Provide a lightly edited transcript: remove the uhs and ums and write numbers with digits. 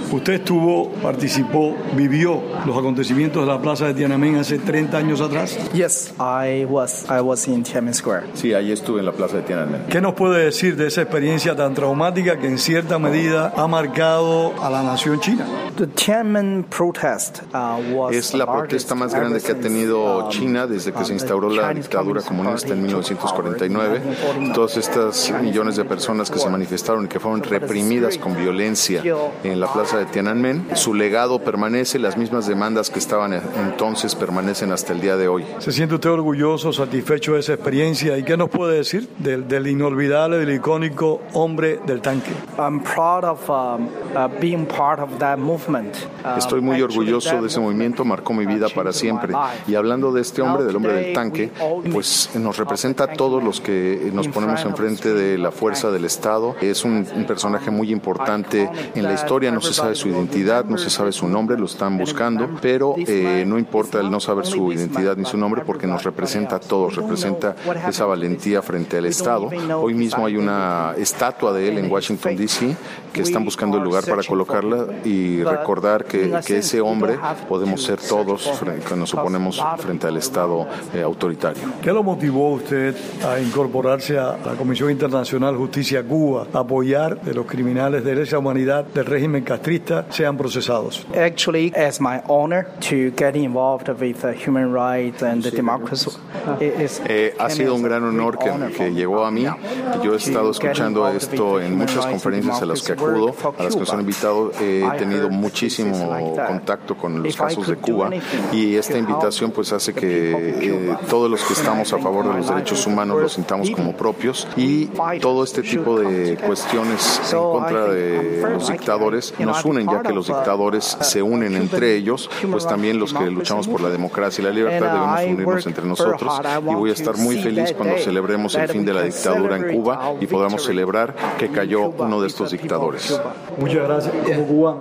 Usted estuvo, participó, vivió los acontecimientos de la plaza de Tiananmen hace 30 años atrás. Yes, I was in Tiananmen Square. Sí, ahí estuve en la plaza de Tiananmen. ¿Qué nos puede decir de esa experiencia tan traumática que en cierta medida ha marcado a la nación china? The Tiananmen protest es la protesta más grande que ha tenido China desde que se instauró la dictadura comunista en 1949. Todas estas millones de personas que se manifestaron y que fueron reprimidas con violencia en la plaza de Tiananmen, su legado permanece, las mismas demandas que estaban entonces permanecen hasta el día de hoy. ¿Se siente usted orgulloso, satisfecho de esa experiencia? ¿Y qué nos puede decir del inolvidable, del icónico hombre del tanque? I'm proud of being part of that movement. Estoy muy orgulloso de ese movimiento, marcó mi vida para siempre. Y hablando de este hombre, del hombre del tanque, pues nos representa a todos los que nos ponemos enfrente de la fuerza del Estado. Es un personaje muy importante en la historia, no se sabe su identidad, no se sabe su nombre, lo están buscando, pero no importa el no saber su identidad ni su nombre porque nos representa a todos, representa esa valentía frente al Estado. Hoy mismo hay una estatua de él en Washington, D.C., que están buscando el lugar para colocarla y recordar que ese hombre podemos ser todos que nos oponemos frente al Estado autoritario. ¿Qué lo motivó usted a incorporarse a la Comisión Internacional Justicia Cuba, a apoyar que los criminales de lesa humanidad del régimen castrista sean procesados? Actually, it's my honor to get involved with human rights and democracy. Ha sido un gran honor que llegó a mí. Yo he estado escuchando esto en muchas conferencias a las que acudo, a las que nos han invitado. He tenido muchísimo contacto con los casos de Cuba y esta invitación pues hace que todos los que estamos a favor de los derechos humanos los sintamos como propios y todo este tipo de cuestiones en contra de los dictadores nos unen, ya que los dictadores se unen entre ellos, pues también los que luchamos por la democracia y la libertad debemos unirnos entre nosotros y voy a estar muy feliz cuando celebremos el fin de la dictadura en Cuba y podamos celebrar que cayó uno de estos dictadores. Muchas gracias como cubano.